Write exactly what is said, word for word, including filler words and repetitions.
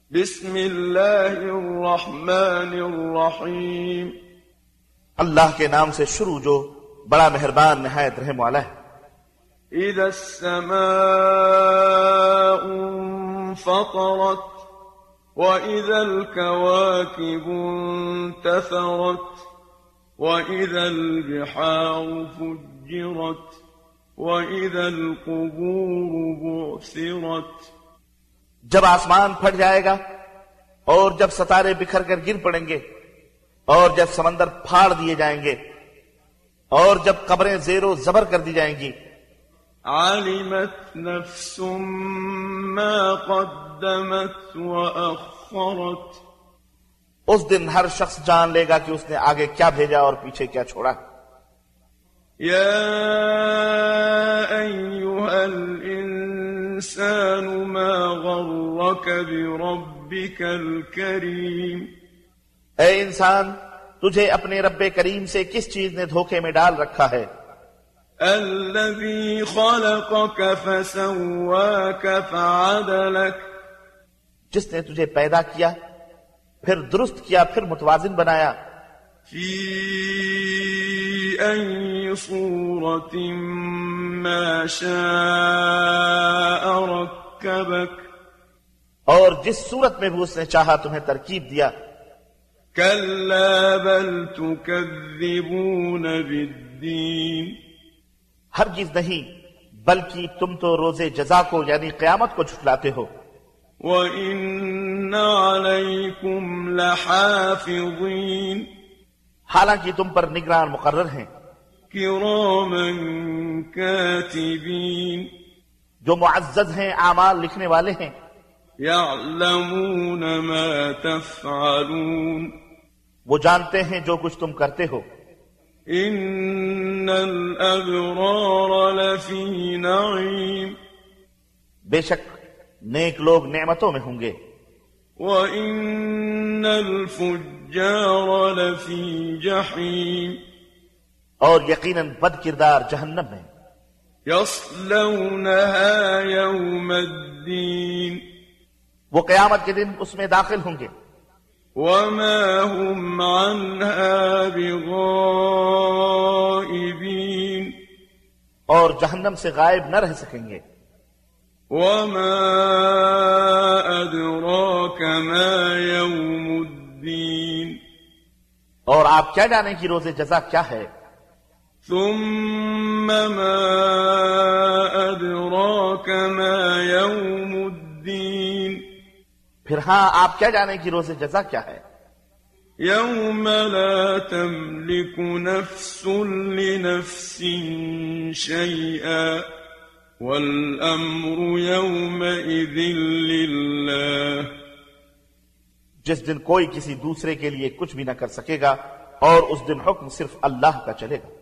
بسم اللہ الرحمن الرحیم اللہ کے نام سے شروع جو بڑا مہربان نہایت رحم والا ہے۔ اذا السماء انفطرت واذا الكواكب انتثرت واذا البحار فجرت واذا القبور بعثرت۔ جب آسمان پھٹ جائے گا اور جب ستارے بکھر کر گر پڑیں گے اور جب سمندر پھاڑ دیے جائیں گے اور جب قبریں زیر و زبر کر دی جائیں گی۔ علمت نفس ما قدمت وأخرت۔ اس دن ہر شخص جان لے گا کہ اس نے آگے کیا بھیجا اور پیچھے کیا چھوڑا۔ یا ایھا الانسان ما غرک بربک الکریم۔ اے انسان، تجھے اپنے رب کریم سے کس چیز نے دھوکے میں ڈال رکھا ہے؟ الذی خلقک فسواک فعدلک۔ جس نے تجھے پیدا کیا پھر درست کیا پھر متوازن بنایا۔ فی ای صورت ما شاء رکبک۔ اور جس صورت میں بھی اس نے چاہا تمہیں ترکیب دیا۔ کلا بل تکذبون بالدین۔ ہرگز نہیں، بلکہ تم تو روز جزا کو یعنی قیامت کو جھٹلاتے ہو۔ وَإِنَّ عَلَيْكُمْ لَحَافِظِينَ۔ حالانکہ تم پر نگران مقرر ہیں، كِرَامًا كَاتِبِينَ، جو معزز ہیں، اعمال لکھنے والے ہیں۔ يَعْلَمُونَ مَا تَفْعَلُونَ، وہ جانتے ہیں جو کچھ تم کرتے ہو۔ إِنَّ الْأَبْرَارَ لَفِي نَعِيمٍ، بے شک نیک لوگ نعمتوں میں ہوں گے۔ وَإِنَّ الْفُجَّارَ لَفِي جَحِيمٍ، اور یقیناً بد کردار جہنم میں۔ يَصْلَوْنَهَا يَوْمَ الدِّينِ، وہ قیامت کے دن اس میں داخل ہوں گے۔ وَمَا هُمْ عَنْهَا بِغَائِبِينَ، اور جہنم سے غائب نہ رہ سکیں گے۔ وَمَا أَدْرَاكَ مَا يَوْمُ الدِّينِ، اور آپ کیا جانیں کہ روز جزا کیا ہے؟ ثُمَّ مَا أَدْرَاكَ مَا يَوْمُ الدِّينِ، پھر ہاں آپ کیا جانیں کہ روز جزا کیا ہے؟ يَوْمَ لَا تَمْلِكُ نَفْسٌ لِنَفْسٍ شَيْئًا وَالْأَمْرُ يَوْمَئِذٍ لِلَّهِ۔ جس دن کوئی کسی دوسرے کے لیے کچھ بھی نہ کر سکے گا اور اس دن حکم صرف اللہ کا چلے گا۔